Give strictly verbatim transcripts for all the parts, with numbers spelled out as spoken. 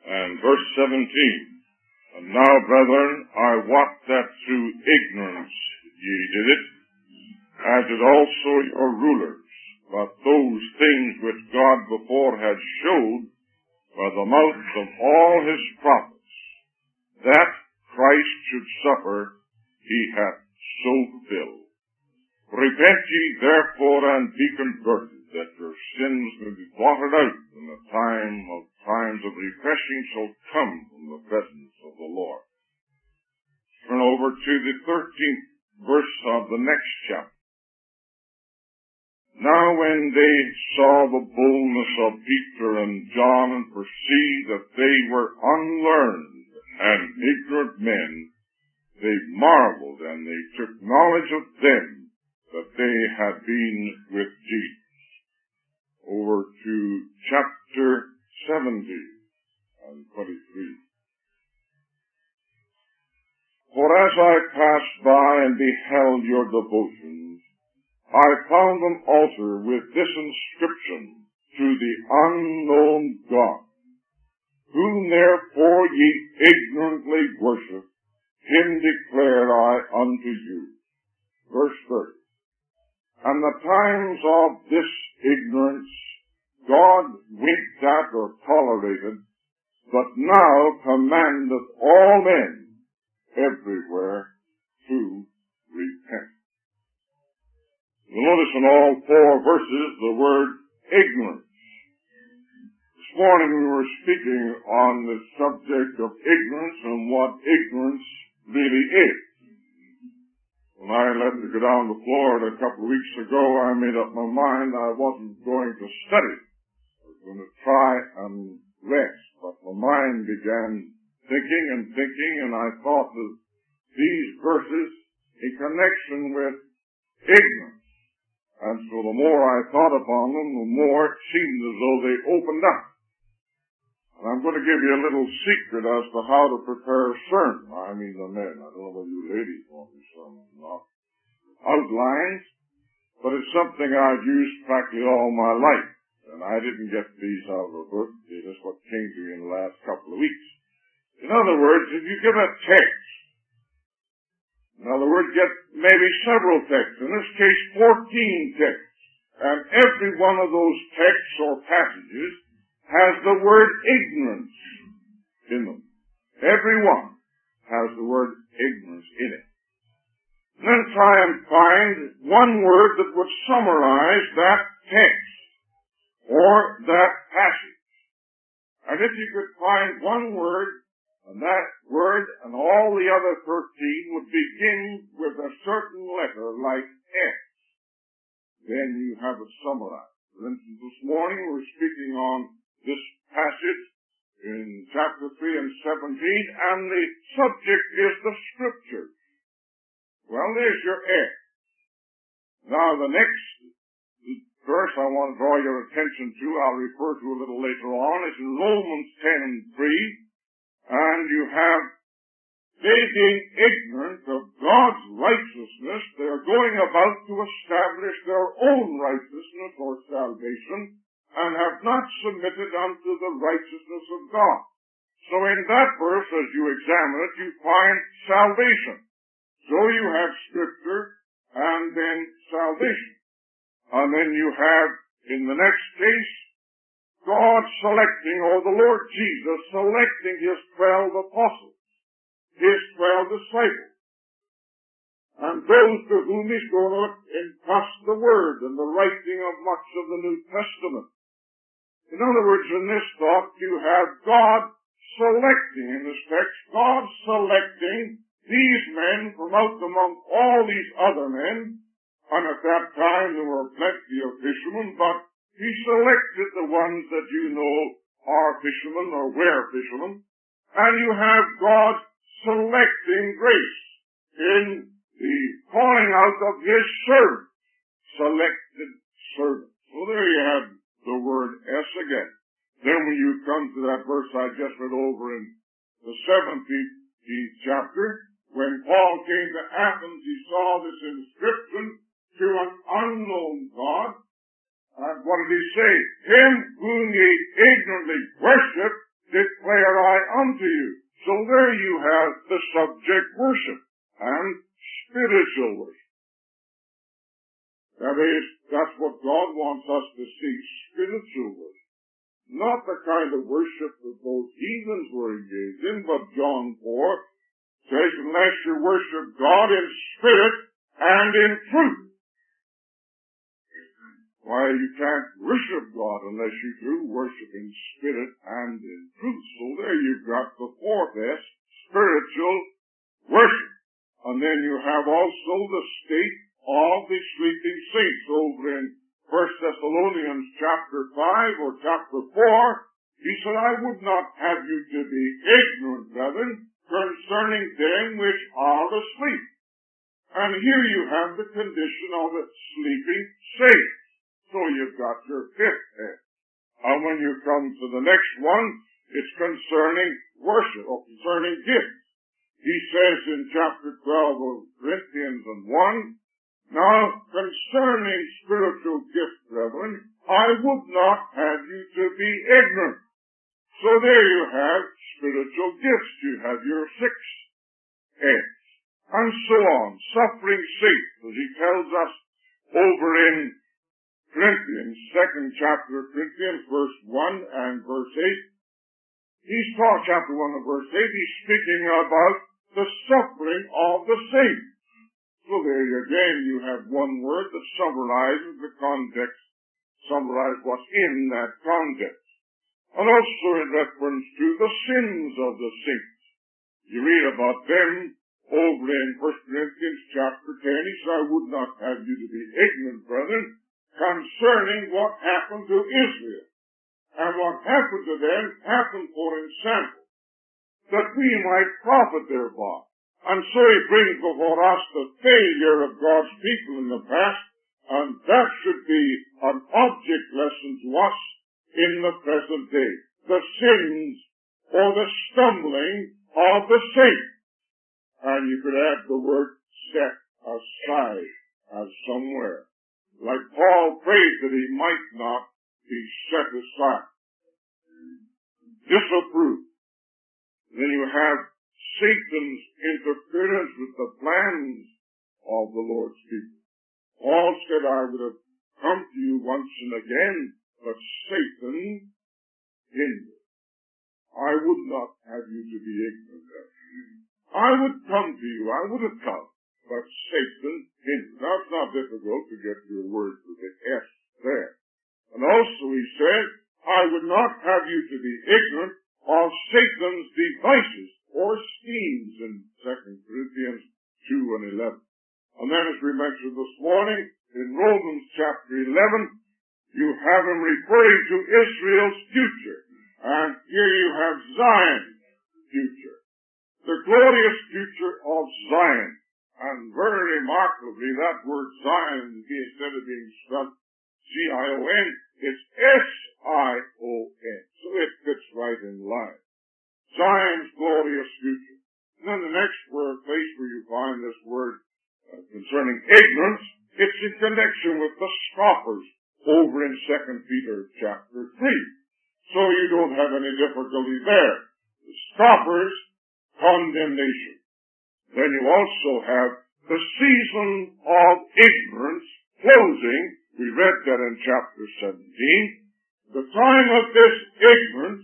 And verse seventeen, and now, brethren, I wot that through ignorance ye did it, as did also your rulers. But those things which God before had showed by the mouth of all his prophets, that Christ should suffer, he hath so fulfilled. Repent ye therefore and be converted, that your sins may be blotted out, and the time of times of refreshing shall come from the presence of the Lord. Turn over to the thirteenth verse of the next chapter. Now when they saw the boldness of Peter and John, and perceived that they were unlearned and ignorant men, they marveled, and they took knowledge of them that they had been with Jesus. Over to chapter seventy and twenty-three. For as I passed by and beheld your devotions, I found an altar with this inscription, to the unknown God, whom therefore ye ignorantly worship, him declare I unto you. Verse thirty. And the times of this ignorance God winked at or tolerated, but now commandeth all men everywhere to repent. You'll notice in all four verses the word ignorance. This morning we were speaking on the subject of ignorance and what ignorance really is. When I left to go down to Florida a couple of weeks ago, I made up my mind I wasn't going to study. I was going to try and rest. But my mind began thinking and thinking, and I thought that these verses in connection with ignorance. And so the more I thought upon them, the more it seemed as though they opened up. And I'm going to give you a little secret as to how to prepare a sermon. I mean the men. I don't know whether you ladies want this sermon or not. Outlines, but it's something I've used practically all my life. And I didn't get these out of a book. They're just what came to me in the last couple of weeks. In other words, if you give a text, in other words, get maybe several texts, in this case fourteen texts, and every one of those texts or passages has the word ignorance in them. Every one has the word ignorance in it. And then try and find one word that would summarize that text or that passage. And if you could find one word, and that word and all the other thirteen would begin with a certain letter like X, then you have it summarized. For instance, this morning we're speaking on this passage in chapter three and seventeen, and the subject is the Scriptures. Well, there's your X. Now, the next verse I want to draw your attention to, I'll refer to a little later on, is in Romans ten and three, and you have, they being ignorant of God's righteousness, they're going about to establish their own righteousness or salvation, and have not submitted unto the righteousness of God. So in that verse, as you examine it, you find salvation. So you have Scripture, and then salvation. And then you have, in the next case, God selecting, or the Lord Jesus selecting his twelve apostles, his twelve disciples, and those to whom he's going to entrust the Word and the writing of much of the New Testament. In other words, in this thought, you have God selecting, in this text, God selecting these men from out among all these other men, and at that time there were plenty of fishermen, but he selected the ones that you know are fishermen or were fishermen, and you have God selecting grace in the calling out of his servants, selected servants. So there you have the word S again. Then when you come to that verse I just read over in the seventeenth chapter, when Paul came to Athens, he saw this inscription, to an unknown God. And what did he say? Him whom ye ignorantly worship, declare I unto you. So there you have the subject worship and spiritual worship. That is, that's what God wants us to see, spiritual worship. Not the kind of worship that those heathens were engaged in, but John four says, unless you worship God in spirit and in truth. Why, you can't worship God unless you do worship in spirit and in truth. So there you've got the fourth S, spiritual worship. And then you have also the state of the sleeping saints over in First Thessalonians chapter five or chapter four. He said, I would not have you to be ignorant, brethren, concerning them which are asleep. And here you have the condition of a sleeping saint. So you've got your fifth head. And when you come to the next one, it's concerning worship, or concerning gifts. He says in chapter twelve of Corinthians and one, now concerning spiritual gifts, brethren, I would not have you to be ignorant. So there you have spiritual gifts. You have your six heads. And so on. Suffering saints, as he tells us over in Corinthians, second chapter of Corinthians, verse one and verse eight. He's taught chapter one and verse eight, he's speaking about the suffering of the saints. So there again you have one word that summarizes the context, summarizes what's in that context. And also in reference to the sins of the saints. You read about them over in First Corinthians chapter ten. He said, I would not have you to be ignorant, brethren, concerning what happened to Israel. And what happened to them happened for example, that we might profit thereby. And so he brings before us the failure of God's people in the past, and that should be an object lesson to us in the present day. The sins or the stumbling of the saints. And you could add the word set aside as somewhere. Like Paul prayed that he might not be set aside. Disapproved. Then you have Satan's interference with the plans of the Lord's people. Paul said, I would have come to you once and again, but Satan hindered. I would not have you to be ignorant of it. I would come to you, I would have come, but Satan hindered. Now it's not difficult to get your words with the S there. And also he said, I would not have you to be ignorant of Satan's devices or schemes in Second Corinthians two and eleven. And then as we mentioned this morning, in Romans chapter eleven, you have him referring to Israel's future. And here you have Zion's future. The glorious future of Zion. And very remarkably, that word Zion, instead of being spelled Z I O N, it's S I O N. So it fits right in line. Zion's glorious future. And then the next word, place where you find this word uh, concerning ignorance, it's in connection with the scoffers over in Second Peter chapter three. So you don't have any difficulty there. The scoffers, condemnation. Then you also have the season of ignorance closing. We read that in chapter seventeen. The time of this ignorance,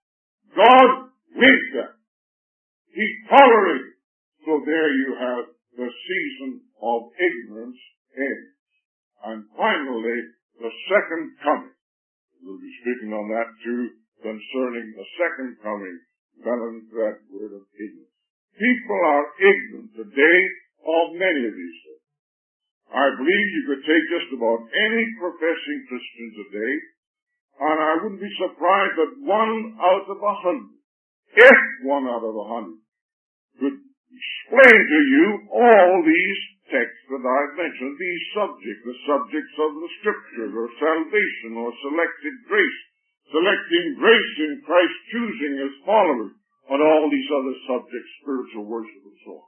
God winked at. He tolerated. So there you have the season of ignorance ends. And finally, the second coming. We'll be speaking on that too, concerning the second coming, balance that word of ignorance. People are ignorant today of many of these things. I believe you could take just about any professing Christian today, and I wouldn't be surprised that one out of a hundred, if one out of a hundred, could explain to you all these texts that I've mentioned, these subjects, the subjects of the Scriptures, or salvation, or selected grace, selecting grace in Christ, choosing His followers, and all these other subjects, spiritual worship and so on.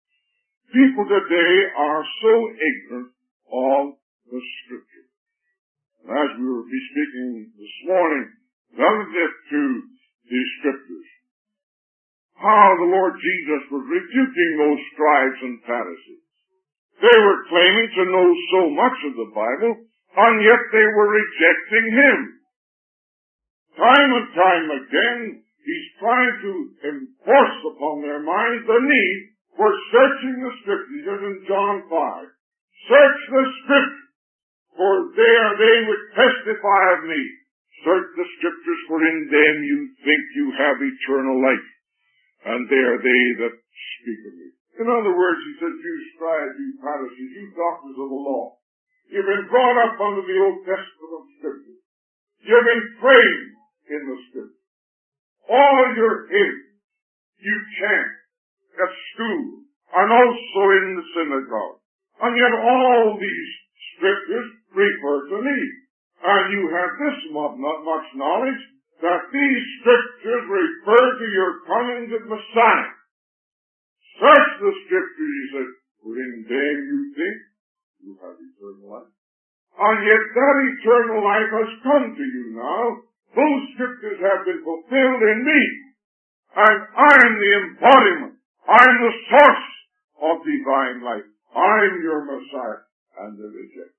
People today are so ignorant of the Scripture. And as we will be speaking this morning, relative to these scriptures. How the Lord Jesus was rebuking those scribes and Pharisees. They were claiming to know so much of the Bible, and yet they were rejecting Him. Time and time again, He's trying to enforce upon their minds the need for searching the Scriptures in John five. Search the Scriptures, for they are they which testify of me. Search the Scriptures, for in them you think you have eternal life, and they are they that speak of me. In other words, he says, you scribes, you Pharisees, you doctors of the law, you've been brought up under the Old Testament Scriptures. You've been trained in the Scriptures. All your hymns, you chant at school, and also in the synagogue. And yet all these Scriptures refer to me. And you have this not much knowledge, that these Scriptures refer to your coming to Messiah. Search the Scriptures, he said, for in them you think you have eternal life. And yet that eternal life has come to you now. Those Scriptures have been fulfilled in me. And I'm the embodiment. I'm the source of divine life. I'm your Messiah. And they reject.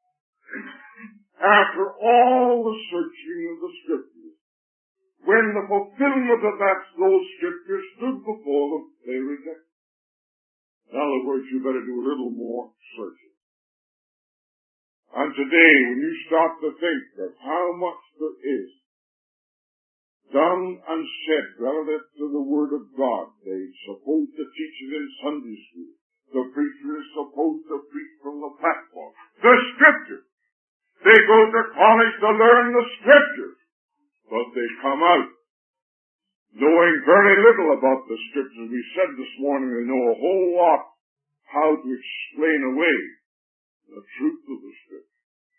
After all the searching of the Scriptures, when the fulfillment of that, those Scriptures stood before them, they rejected. In other words, you better do a little more searching. And today, when you stop to think of how much there is done and said relative to the Word of God, they're supposed to teach it in Sunday school. The preacher is supposed to preach from the platform. The Scriptures. They go to college to learn the Scriptures. But they come out knowing very little about the Scriptures. We said this morning they know a whole lot how to explain away the truth of the Scriptures.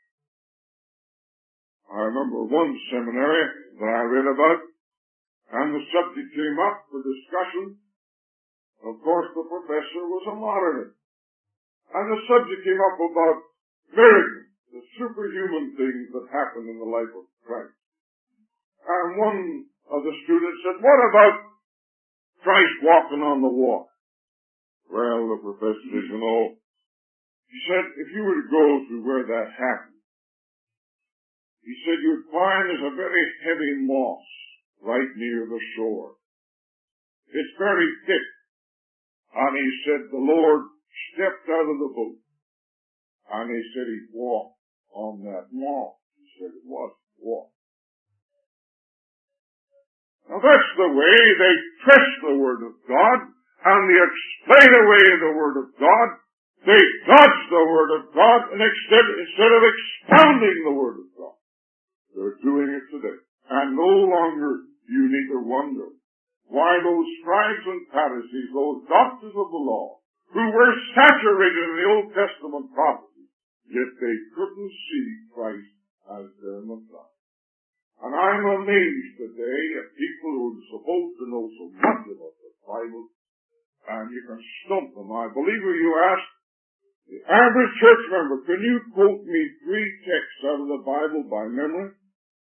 I remember one seminary that I read about, and the subject came up for discussion. Of course, the professor was a modernist. And the subject came up about miracles, the superhuman things that happen in the life of Christ. And one of the students said, what about Christ walking on the water? Well, the professor said, you know, he said, if you were to go to where that happened, he said, you'd find there's a very heavy moss right near the shore. It's very thick. And he said, the Lord stepped out of the boat. And he said he walked on that moss. He said it was walk. Now that's the way they twist the Word of God, and they explain away the Word of God. They dodge the Word of God, and instead, instead of expounding the Word of God, they're doing it today. And no longer you need to wonder why those scribes and Pharisees, those doctors of the law, who were saturated in the Old Testament prophecy, yet they couldn't see Christ as their Messiah. And I'm amazed today at people who are supposed to know so much about the Bible, and you can stump them. I believe if you ask the average church member, can you quote me three texts out of the Bible by memory?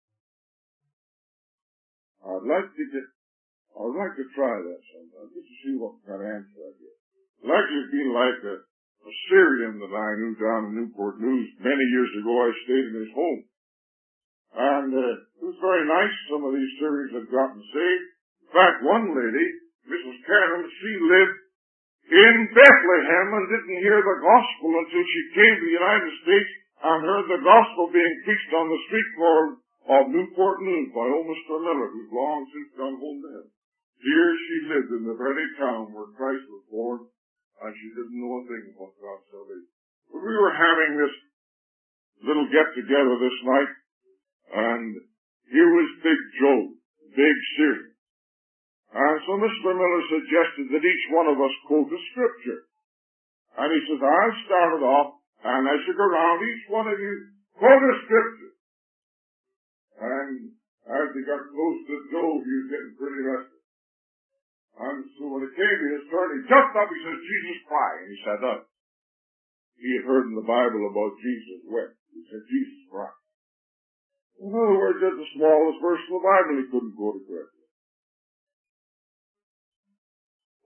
I'd like to get, I'd like to try that sometime, just to see what kind of answer I get. I'd like to be like a, a Syrian that I knew down in Newport News many years ago. I stayed in his home. And uh, it was very nice. Some of these Syrians had gotten saved. In fact, one lady, Missus Cannon, she lived in Bethlehem and didn't hear the gospel until she came to the United States and heard the gospel being preached on the street corner of Newport News by old Mister Miller, who's long since gone home to heaven. Here she lived in the very town where Christ was born, and she didn't know a thing about God's salvation. But we were having this little get-together this night, and here was Big Joe, Big Syrian. And so Mister Miller suggested that each one of us quote a scripture. And he says, I'll start it off, and as you go around, each one of you quote a scripture. And as he got close to Joe, he was getting pretty restless. And so when it came to his turn, he jumped up, he says, Jesus Christ. And he sat up. He had heard in the Bible about Jesus wept. He said, Jesus Christ. In other words, that's the smallest verse in the Bible he couldn't quote it correctly.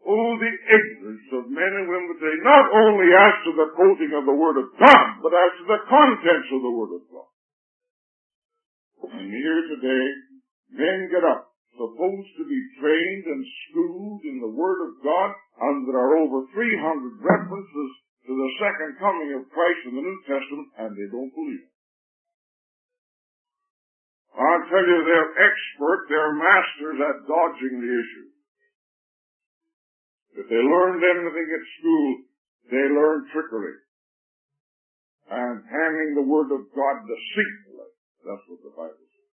Oh, the ignorance of men and women today, not only as to the quoting of the Word of God, but as to the contents of the Word of God. And here today, men get up, supposed to be trained and schooled in the Word of God, and there are over three hundred references to the second coming of Christ in the New Testament, and they don't believe it. I'll tell you, they're expert, they're masters at dodging the issue. If they learned anything at school, they learned trickery and handing the Word of God deceitfully. That's what the Bible says.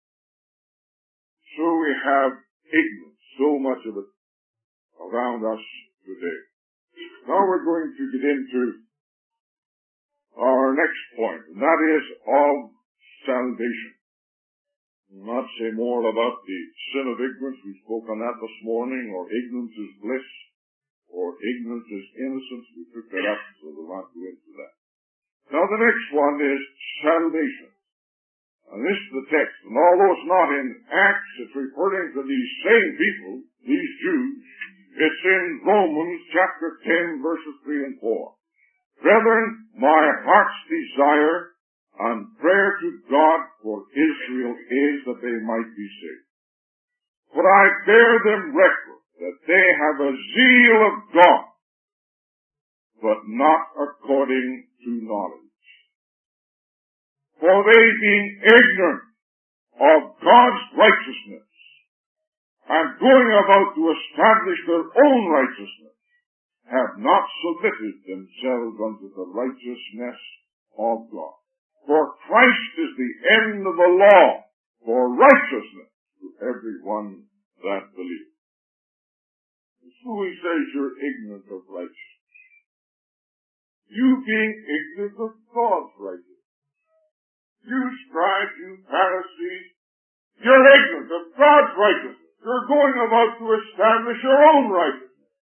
So we have ignorance, so much of it around us today. Now we're going to get into our next point, and that is of salvation. I'll not say more about the sin of ignorance. We spoke on that this morning, or ignorance is bliss, or ignorance is innocence. We took that up, so we'll not go into that. Now the next one is salvation. And this is the text. And although it's not in Acts, it's referring to these same people, these Jews. It's in Romans chapter ten, verses three and four. Brethren, my heart's desire and prayer to God for Israel is that they might be saved. For I bear them record that they have a zeal of God, but not according to knowledge. For they, being ignorant of God's righteousness, and going about to establish their own righteousness, have not submitted themselves unto the righteousness of God. For Christ is the end of the law for righteousness to everyone that believes. So he says you're ignorant of righteousness. You being ignorant of God's righteousness. You scribes, you Pharisees, you're ignorant of God's righteousness. You're going about to establish your own righteousness.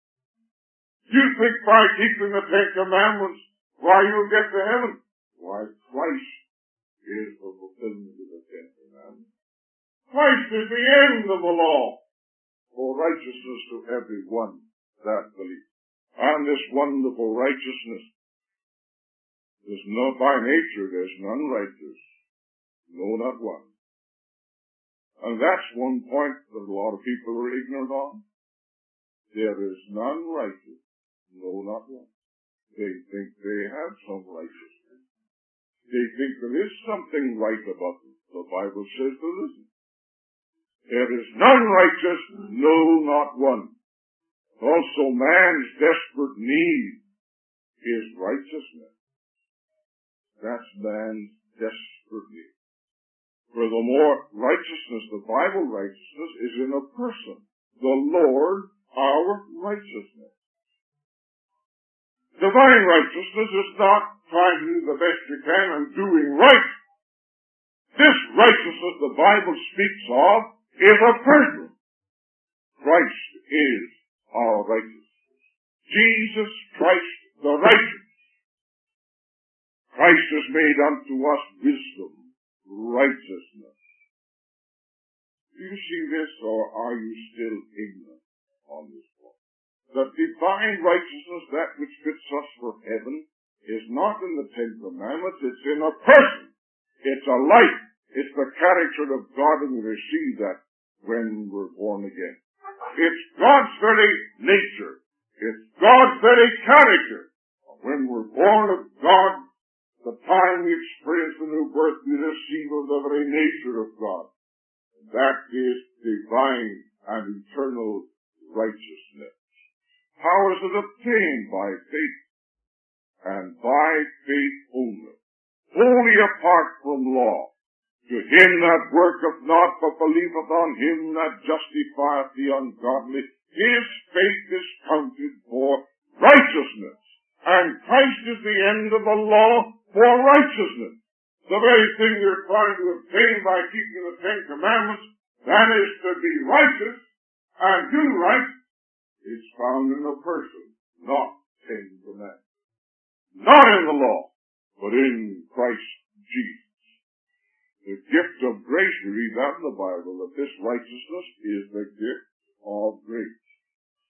You think by keeping the Ten Commandments, why you'll get to heaven? Why, Christ is the fulfillment of the Ten Commandments. Christ is the end of the law for righteousness to everyone that believes. And this wonderful righteousness is not by nature, there's none righteous. No, not one. And that's one point that a lot of people are ignorant of. There is none righteous. No, not one. They think they have some righteousness. They think there is something right about them. The Bible says there isn't. There is none righteous, no, not one. Also, man's desperate need is righteousness. That's man's desperate need. Furthermore, righteousness, the Bible righteousness, is in a person. The Lord, our righteousness. Divine righteousness is not trying to do the best you can and doing right. This righteousness the Bible speaks of is a person. Christ is our righteousness. Jesus Christ the righteous. Christ has made unto us wisdom, righteousness. Do you see this, or are you still ignorant on this point? The divine righteousness, that which fits us for heaven, is not in the Ten Commandments, it's in a person. It's a life. It's the character of God, and we receive that when we're born again. It's God's very nature. It's God's very character. When we're born of God, the time we experience the new birth, we receive of the very nature of God. That is divine and eternal righteousness. How is it obtained? By faith, and by faith only, wholly apart from law. To him that worketh not, but believeth on him that justifieth the ungodly, his faith is counted for righteousness. And Christ is the end of the law for righteousness. The very thing you're trying to obtain by keeping the Ten Commandments, that is to be righteous and do right, is found in a person, not Ten Commandments. Not in the law, but in Christ Jesus. The gift of grace, you read that in the Bible, that this righteousness is the gift of grace.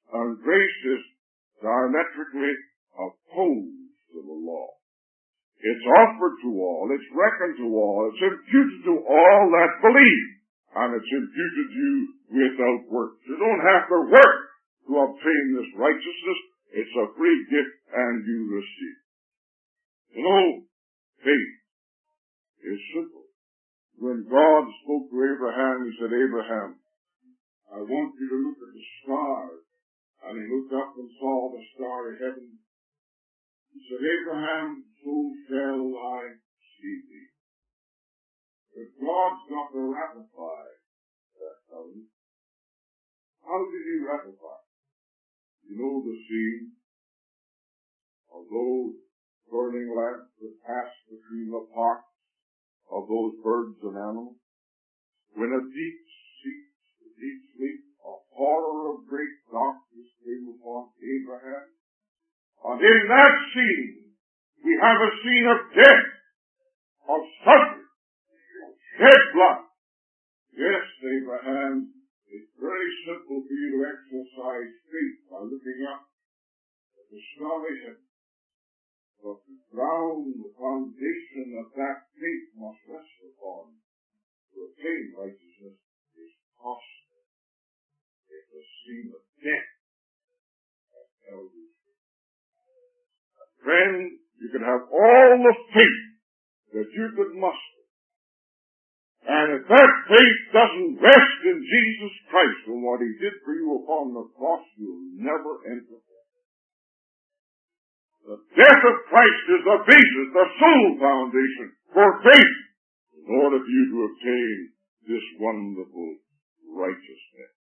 And grace is diametrically opposed to the law. It's offered to all, it's reckoned to all, it's imputed to all that believe, and it's imputed to you without works. You don't have to work to obtain this righteousness. It's a free gift, and you receive. You know, faith is simple. When God spoke to Abraham, he said, Abraham, I want you to look at the stars. And he looked up and saw the starry heaven. He said, Abraham, so shall I see thee. But God's got to ratify that covenant. How did he ratify? You know the scene of those burning lamps that passed between the parts of those birds and animals. When a deep sleep, a deep sleep, a horror of great darkness came upon Abraham. And in that scene, we have a scene of death, of suffering, of shed blood. Yes, Abraham, it's very simple for you to exercise faith by looking up at the starry heaven. But the ground, the foundation of that faith must rest upon to attain righteousness is costly. It's a scene of death that tells you. Friend, you can have all the faith that you could muster. And if that faith doesn't rest in Jesus Christ and what he did for you upon the cross, you'll never enter. The death of Christ is the basis, the sole foundation for faith in order for you to obtain this wonderful righteousness.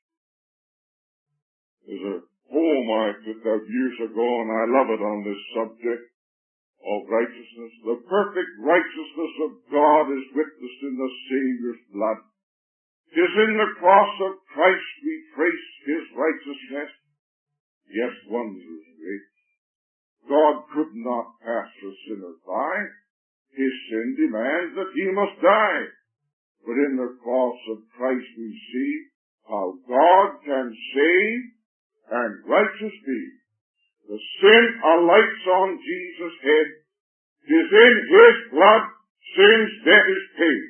There's a poem I picked out years ago, and I love it on this subject of righteousness. The perfect righteousness of God is witnessed in the Savior's blood. 'Tis in the cross of Christ we trace his righteousness. Yes, wondrous great. God could not pass a sinner by. His sin demands that he must die. But in the cross of Christ we see how God can save and righteous be. The sin alights on Jesus' head. 'Tis in his blood sin's debt is paid.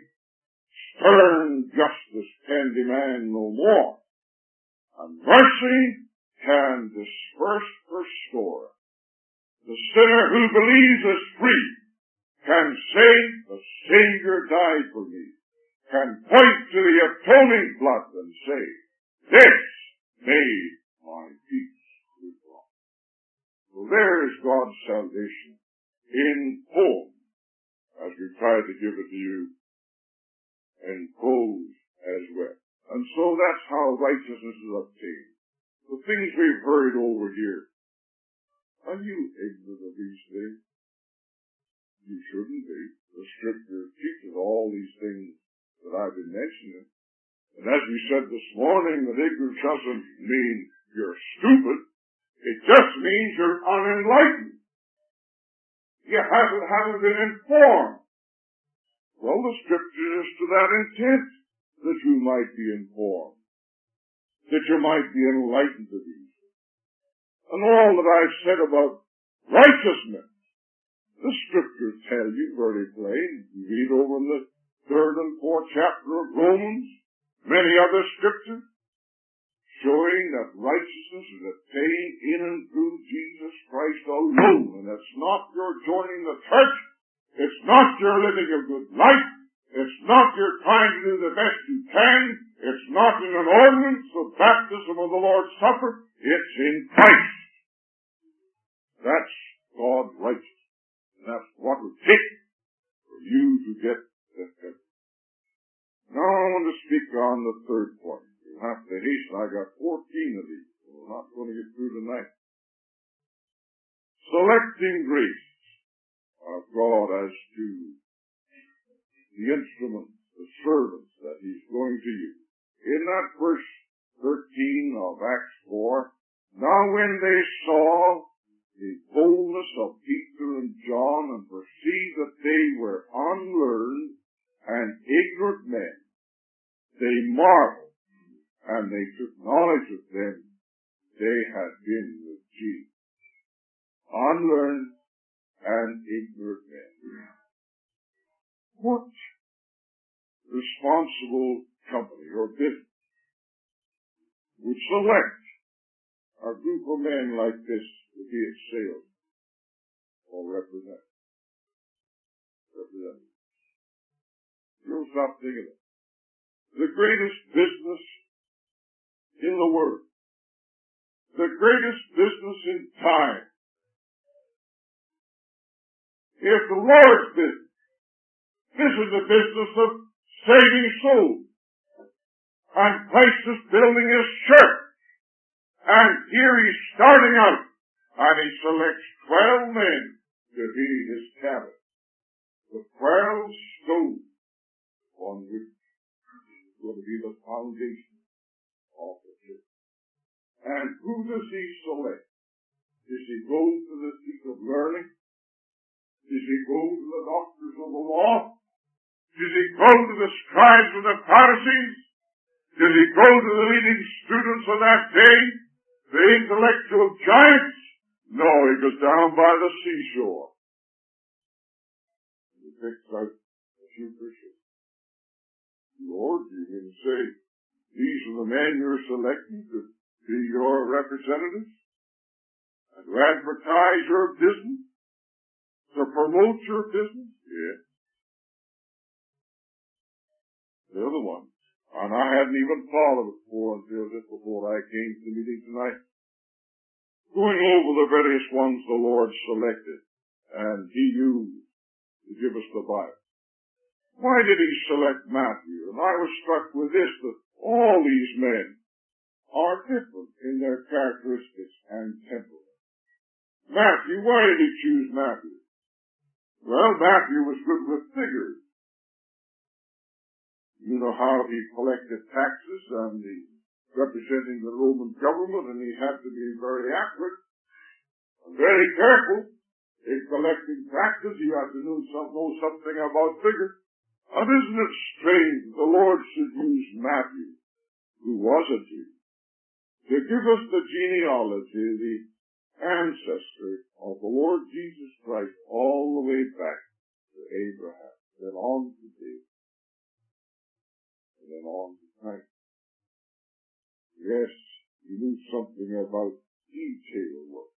Stern justice can demand no more, and mercy can disperse her store. The sinner who believes is free, can say, the Savior died for me, can point to the atoning blood and say, this made my peace with God. So there is God's salvation in poem, as we try to give it to you in prose as well. And so that's how righteousness is obtained. The things we've heard over here. Are you ignorant of these things? You shouldn't be. The Scripture teaches all these things that I've been mentioning. And as we said this morning, that ignorance doesn't mean you're stupid. It just means you're unenlightened. You haven't, haven't been informed. Well, the Scripture is to that intent, that you might be informed, that you might be enlightened to these. And all that I've said about righteousness, the Scriptures tell you very plain. You read over in the third and fourth chapter of Romans, many other Scriptures, showing that righteousness is attained in and through Jesus Christ alone. And it's not your joining the church. It's not your living a good life. It's not your trying to do the best you can. It's not in an ordinance of baptism of the Lord's Supper. It's in Christ. That's God's righteousness. And that's what it takes for you to get this heaven. Now I want to speak on the third point. You'll have to hasten. I got fourteen of these. So we're not going to get through tonight. Selecting grace of God as to the instruments, the servants that he's going to use. In that verse thirteen of Acts four, now when they saw the boldness of Peter and John and perceived that they were unlearned and ignorant men, they marveled, and they took knowledge of them they had been with Jesus. Unlearned and ignorant men. What responsible company or business would select a group of men like this to be its sales or represent? Representatives. You'll stop thinking of it. The greatest business in the world. The greatest business in time. If the Lord's business, this is the business of saving souls. And Christ is building his church. And here he's starting out. And he selects twelve men to be his cabinet. The twelve stones on which is going to be the foundation of the church. And who does he select? Does he go to the seat of learning? Does he go to the doctors of the law? Does he go to the scribes and the Pharisees? Does he go to the leading students of that day? The intellectual giants? No, he goes down by the seashore. He picks out a few fishes. Lord, you can say, these are the men you're selecting to be your representatives? And to advertise your business? To promote your business? Yes. The other one. And I hadn't even thought of it before until just before I came to the meeting tonight. Going over the various ones the Lord selected and he used to give us the Bible. Why did he select Matthew? And I was struck with this, that all these men are different in their characteristics and temperament. Matthew, why did he choose Matthew? Well, Matthew was good with figures. You know how he collected taxes and he representing the Roman government, and he had to be very accurate and very careful in collecting taxes. He had to know, some, know something about figures. And isn't it strange the Lord should use Matthew, who was a Jew, to give us the genealogy, the ancestry of the Lord Jesus Christ all the way back to Abraham, then on to David, and then on to Christ. Yes, he knew something about detail work.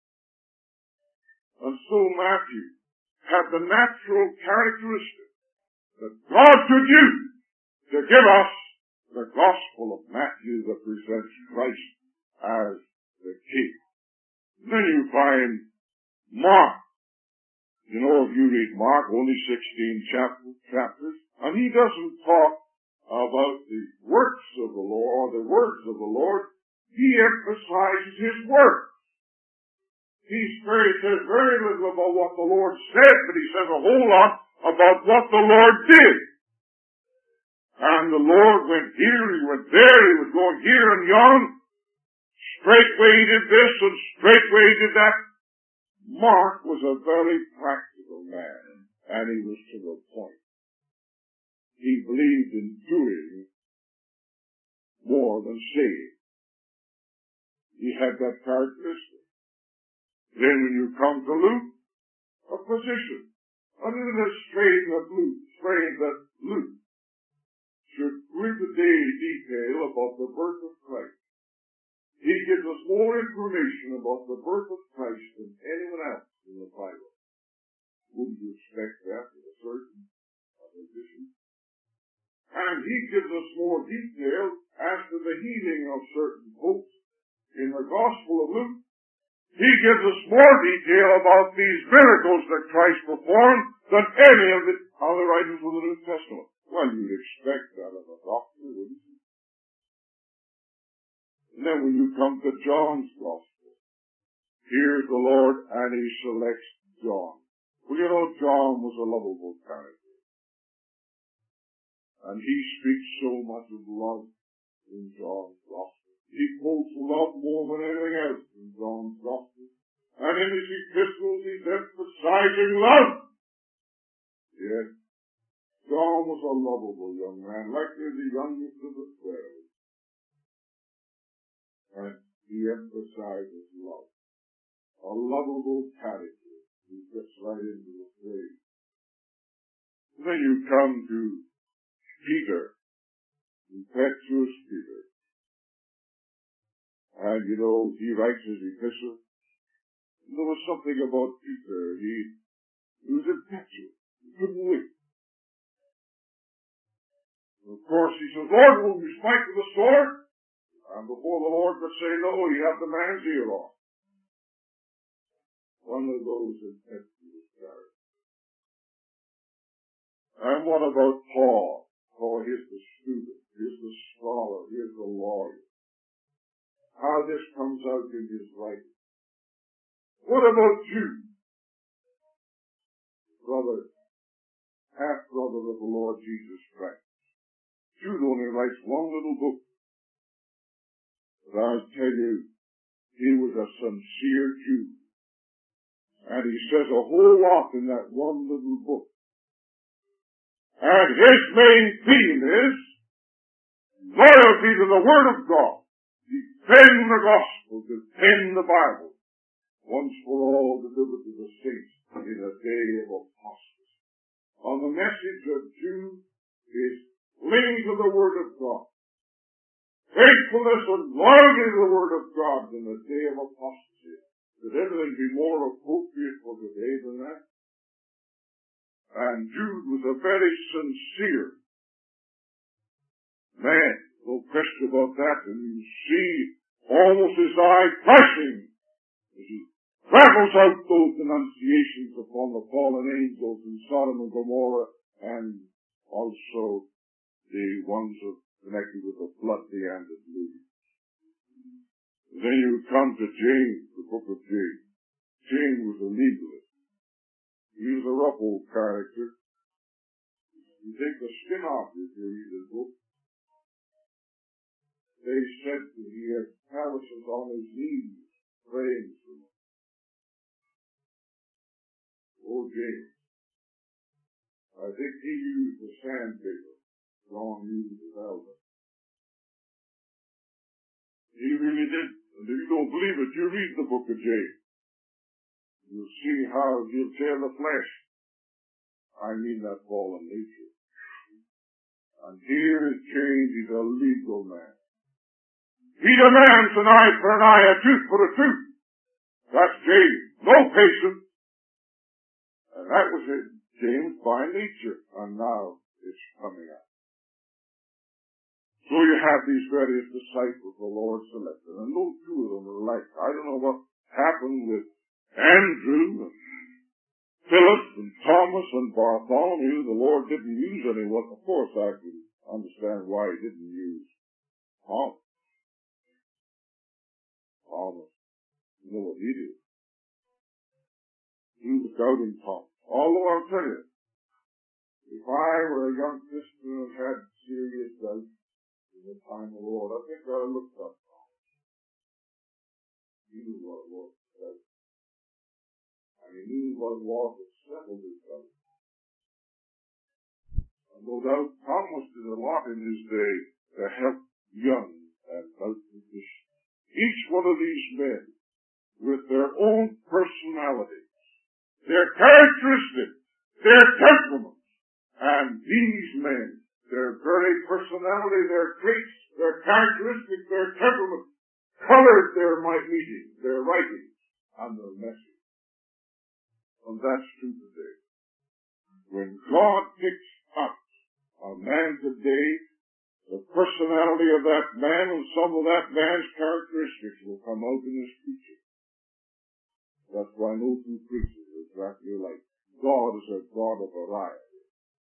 And so Matthew had the natural characteristic that God could use to give us the gospel of Matthew that presents Christ as the King. Then you find Mark. You know, if you read Mark, only sixteen chapters, chapters, and he doesn't talk about the works of the Lord, or the words of the Lord. He emphasizes his works. He says very little about what the Lord said, but he says a whole lot about what the Lord did. And the Lord went here, he went there, he was going here and yon. Straightway he did this and straightway he did that. Mark was a very practical man, and he was to the point. He believed in doing more than saying. He had that characteristic. Then when you come to Luke, a physician. And isn't it strange that Luke, strange that Luke should give the daily detail about the birth of Christ. He gives us more information about the birth of Christ than anyone else in the Bible. Wouldn't you expect that with a surgeon, a physician? And he gives us more detail as to the healing of certain folks in the Gospel of Luke. He gives us more detail about these miracles that Christ performed than any of the other writers of the New Testament. Well, you'd expect that of a doctor, wouldn't you? And then when you come to John's Gospel, here's the Lord and he selects John. Well, you know, John was a lovable character. And he speaks so much of love in John's Gospel. He quotes love more than anything else in John's Gospel. And in his epistles he's emphasizing love. Yes. John was a lovable young man, likely the youngest of the twelve. And he emphasizes love. A lovable character who gets right into the phrase. Then you come to Peter, impetuous Peter. And you know, he writes his epistle. There was something about Peter. He, he was impetuous. He couldn't wait. Of course, he says, Lord, will you smite with the sword? And before the Lord could say no, he had the man's ear off. One of those impetuous characters. And what about Paul? Paul, here's the student, here's the scholar, here's the lawyer. How this comes out in his writing. What about you? Brother, half-brother of the Lord Jesus Christ. Jude only writes one little book. But I'll tell you, he was a sincere Jew. And he says a whole lot in that one little book. And his main theme is loyalty to the Word of God. Defend the gospel, defend the Bible. Once for all delivered to the saints in a day of apostasy. On the message of Jude is clinging to the Word of God. Faithfulness and loyalty to the Word of God in the day of apostasy. Could anything be more appropriate for today than that? And Jude was a very sincere man. No question about that. And you see almost his eye flashing as he travels out those denunciations upon the fallen angels in Sodom and Gomorrah, and also the ones of, connected with the flood, the antediluvians. Then you come to James, the book of James. James was a legalist. He was a rough old character. You take the skin off if you read his book. They said that he had calluses on his knees, praying for them. Oh, James. I think he used the sandpaper. John used the velvet. He really did. And if you don't believe it, you read the book of James. You'll see how he'll tear the flesh. I mean that fallen nature. And here is James. He's a legal man. He demands an eye for an eye, a tooth for a tooth. That's James. No patience. And that was it. James by nature. And now it's coming out. So you have these various disciples the Lord selected. And no two of them are alike. I don't know what happened with Andrew and Philip and Thomas and Bartholomew. The Lord didn't use anyone. Of course, I can understand why he didn't use Thomas. Thomas. You know what he did? He was doubting Thomas. Although I'll tell you, if I were a young Christian and had serious doubts in the time of the Lord, I think I would look up Thomas. He knew what it was. And he knew what it was that settled his doubts. And no doubt Thomas did a lot in his day to help young and doubtful Christians. Each one of these men, with their own personalities, their characteristics, their temperaments, and these men, their very personality, their traits, their characteristics, their temperaments, colored their meetings, their writings, and their message. And that's true today. When God picks up a man today, the personality of that man and some of that man's characteristics will come out in his preaching. That's why no two preachers are exactly alike. God is a God of variety.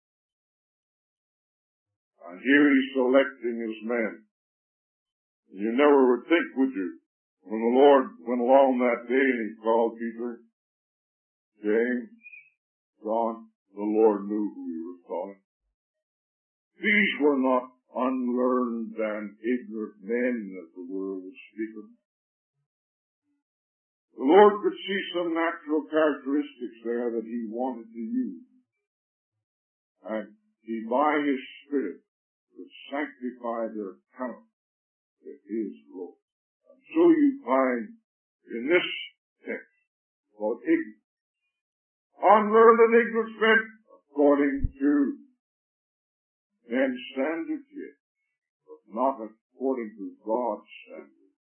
And here he's selecting his men. You never would think, would you, when the Lord went along that day and he called Peter, James, John, the Lord knew who he was calling. These were not unlearned and ignorant men that the world was speaking. The Lord could see some natural characteristics there that he wanted to use. And he, by his Spirit, would sanctify their talent with his glory. And so you find in this text about ignorance. Unlearned and ignorant men, according to men's standards, yes, but not according to God's standards.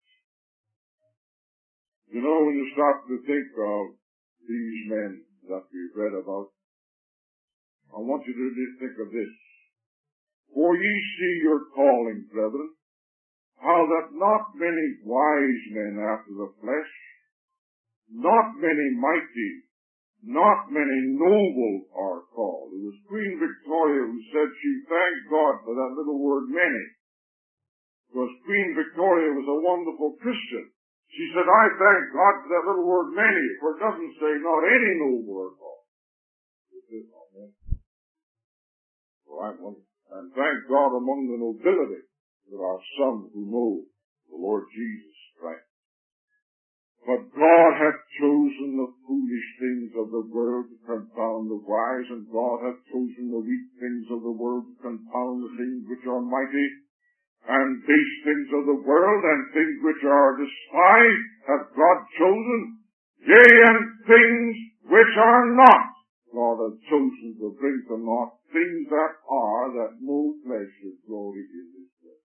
You know, when you stop to think of these men that we've read about, I want you to think of this. For ye see your calling, brethren, how that not many wise men after the flesh, not many mighty, not many noble are called. It was Queen Victoria who said she thanked God for that little word many. Because Queen Victoria was a wonderful Christian. She said, I thank God for that little word many, for it doesn't say not any noble are called. It says not many. So I wonder. And thank God among the nobility there are some who know the Lord Jesus Christ. But God hath chosen the foolish things of the world to confound the wise, and God hath chosen the weak things of the world to confound the things which are mighty, and base things of the world, and things which are despised hath God chosen, yea, and things which are not God hath chosen to bring to naught things that are, that no flesh should glory in this world.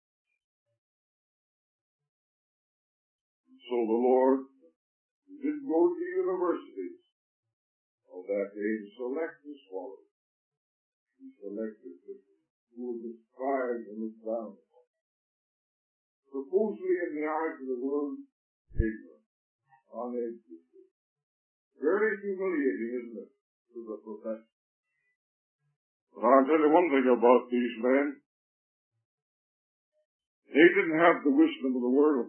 So the Lord didn't go to the universities of that day to select his followers. He selected people who were despised and looked down upon. Supposedly in the eyes of the world, ignorant, uneducated. Very humiliating, isn't it, to the professor? But I'll tell you one thing about these men. They didn't have the wisdom of the world.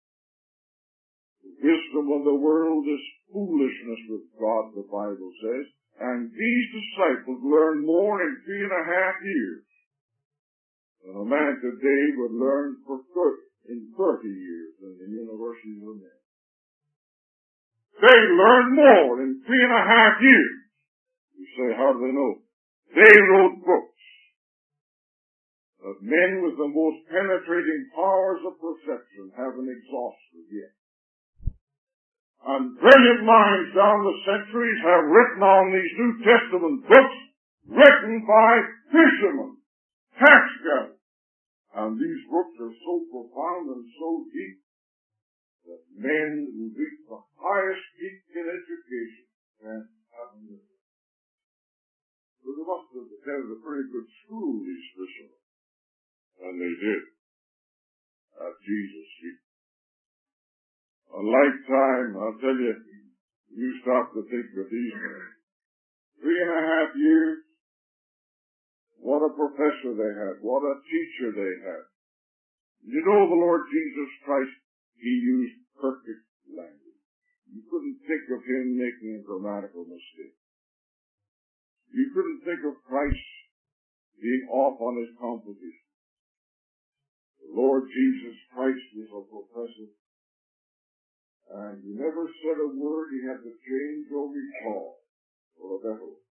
Wisdom of the world is foolishness with God, the Bible says. And these disciples learned more in three and a half years than a man today would learn for thirty, in thirty years in the universities of men. They learned more in three and a half years. You say, how do they know? They wrote books. But men with the most penetrating powers of perception haven't exhausted yet. And brilliant minds down the centuries have written on these New Testament books, written by fishermen, tax gatherers. And these books are so profound and so deep that men who reach the highest peak in education can't have them. So they must have attended a pretty good school, these fishermen. And they did. At Jesus' feet. A lifetime, I'll tell you, you stop to think of these men. Three and a half years, what a professor they had, what a teacher they had. You know the Lord Jesus Christ, he used perfect language. You couldn't think of him making a grammatical mistake. You couldn't think of Christ being off on his composition. The Lord Jesus Christ was a professor. And he never said a word he had to change or recall for a better one.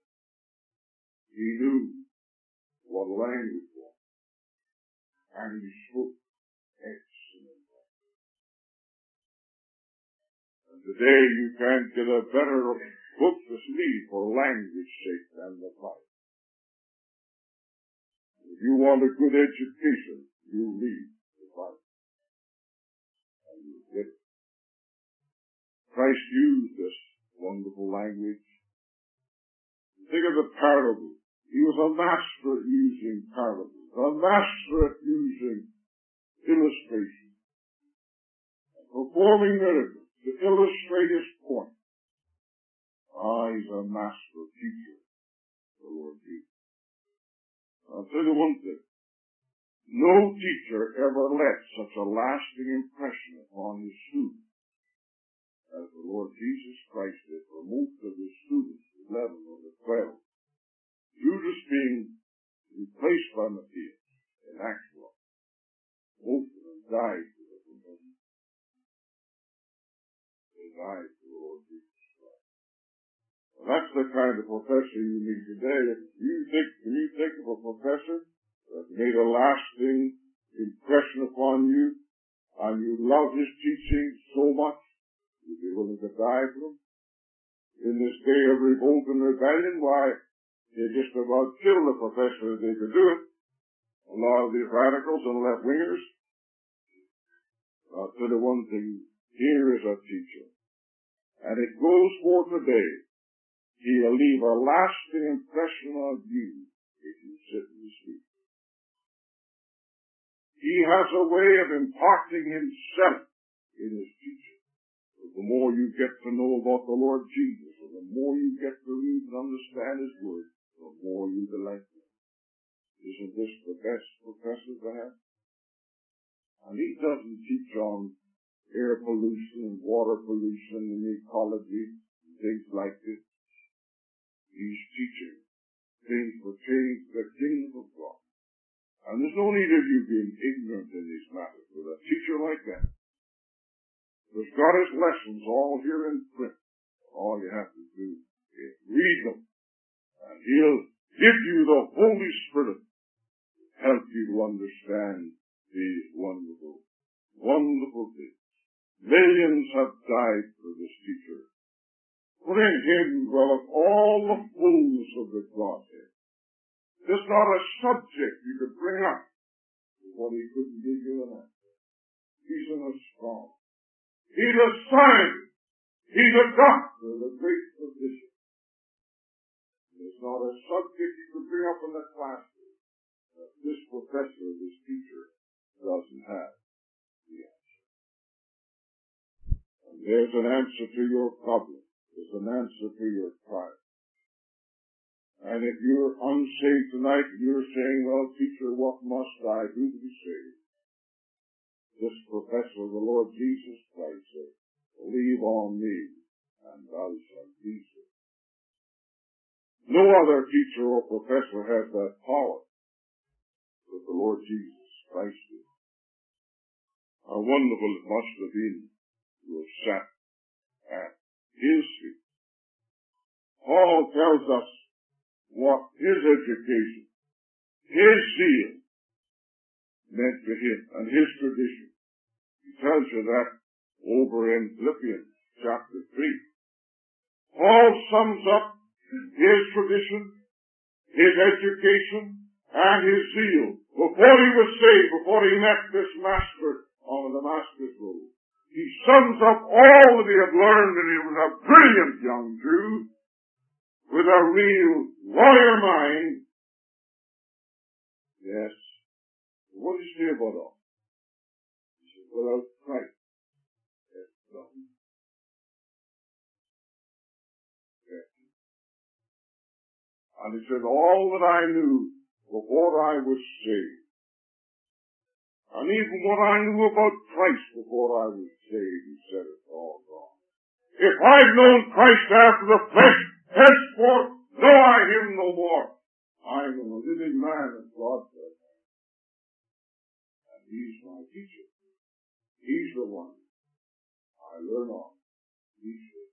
He knew what language was. And he spoke excellent language. And today you can't get a better book to read for language sake than the Bible. If you want a good education, you read the Bible. And you get it. Christ used this wonderful language. Think of the parable. He was a master at using parables, a master at using illustration, performing miracles to illustrate his point. Ah, he's a master teacher, the Lord Jesus. I'll tell you one thing. No teacher ever left such a lasting impression upon his students as the Lord Jesus Christ did for most of his students, eleven of the twelve. Judas being replaced by Matthias in Acts one. Most of them died for the conversion. They died for the Lord Jesus Christ. Well, that's the kind of professor you need today. You think, can you think of a professor that made a lasting impression upon you? and you love his teaching so much, you'd be willing to die for him. In this day of revolt and rebellion, why, they just about killed the professor if they could do it. A lot of these radicals and left-wingers. I'll tell you one thing, here is a teacher. And it goes for today. He'll leave a lasting impression on you if you sit in his feet. He has a way of imparting himself in his teaching. The more you get to know about the Lord Jesus, and the more you get to read and understand his word, the more you delight him. Isn't this the best professor to have? And he doesn't teach on air pollution and water pollution and ecology and things like this. He's teaching things pertaining to the kingdom of God. And there's no need of you being ignorant in these matters with a teacher like that. He's got his lessons all here in print. All you have to do is read them. And he'll give you the Holy Spirit to help you to understand these wonderful, wonderful things. Millions have died for this teacher. For in him dwelleth all the fullness of the Godhead. There's not a subject you could bring up what he couldn't give you an answer. He's in a strong. He's a scientist. He's a doctor, the great physician. There's not a subject you could bring up in the classroom that this professor, this teacher, doesn't have the answer. And there's an answer to your problem. There's an answer to your trial. And if you're unsaved tonight and you're saying, well, teacher, what must I do to be saved? This professor of the Lord Jesus Christ said, believe on me, and thou shalt be saved. No other teacher or professor has that power that the Lord Jesus Christ did. How wonderful it must have been to have sat at his feet. Paul tells us what his education, his zeal meant to him, and his tradition. He tells you that over in Philippians chapter three. Paul sums up his tradition, his education, and his zeal before he was saved, before he met this master on the Damascus road. He sums up all that he had learned, and he was a brilliant young Jew with a real lawyer mind. Yes. What does he say about all? He says, without Christ, there's nothing. Yes. And he said, all that I knew before I was saved, and even what I knew about Christ before I was saved, he said, it's all gone. If I'd known Christ after the flesh, henceforth know I him no more. I'm a living man, as God said. And he's my teacher. He's the one I learn on. He's it.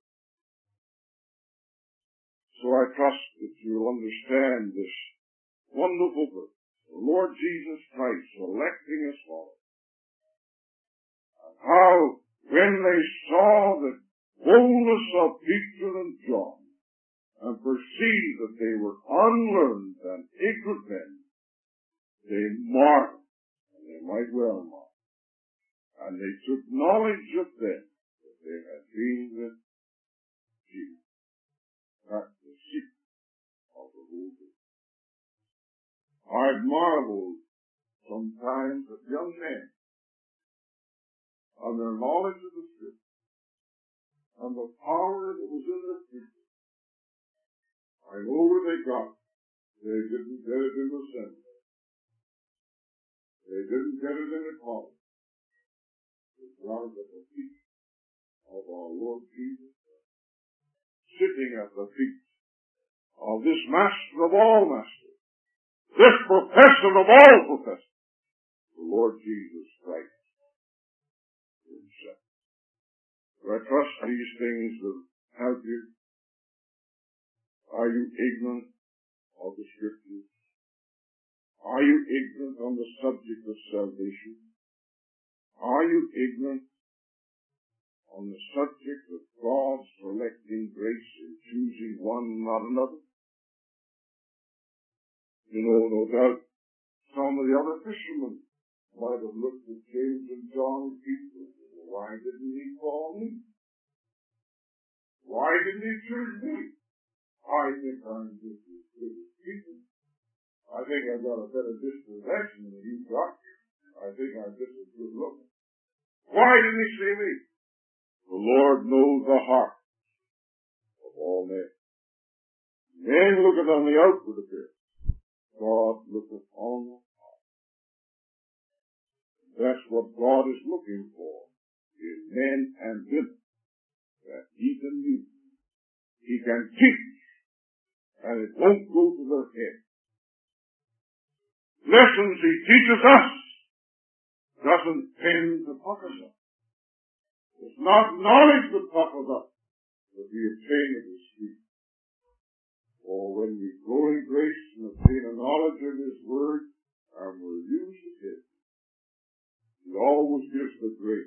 So I trust that you'll understand this wonderful verse. The Lord Jesus Christ selecting us all. And how, when they saw the boldness of Peter and John, and perceived that they were unlearned and ignorant men, they marveled, and they might well marvel. And they took knowledge of them that they had been with Jesus. That's the secret of the whole thing. I've marveled sometimes at young men on their knowledge of the Scripture and the power that was in their preaching. I know where they got it. They didn't get it in the seminary. They didn't get it in the college. They got it at the feet of our Lord Jesus Christ, sitting at the feet of this Master of all masters, this professor of all professors, the Lord Jesus Christ himself. Do I trust these things will help you? Are you ignorant of the Scriptures? Are you ignorant on the subject of salvation? Are you ignorant on the subject of God's selecting grace and choosing one, not another? You know, no doubt some of the other fishermen might have looked at James and John and Peter. Why didn't he call me? Why didn't he choose me? I think I'm just as good as Peter. I think I've got a better disposition than you got. I think I'm just as good looking. Why didn't he say me? The Lord knows the heart of all men. Men looketh on the outward appearance. God looketh on the heart. That's what God is looking for in men and women, that he can use. He can teach, and it won't go to their head. Lessons he teaches us doesn't tend to puff us up. It's not knowledge that puffeth up, but the obtaining of his speech. For when we grow in grace and obtain a knowledge of his word, and we're used to it, he always gives the grace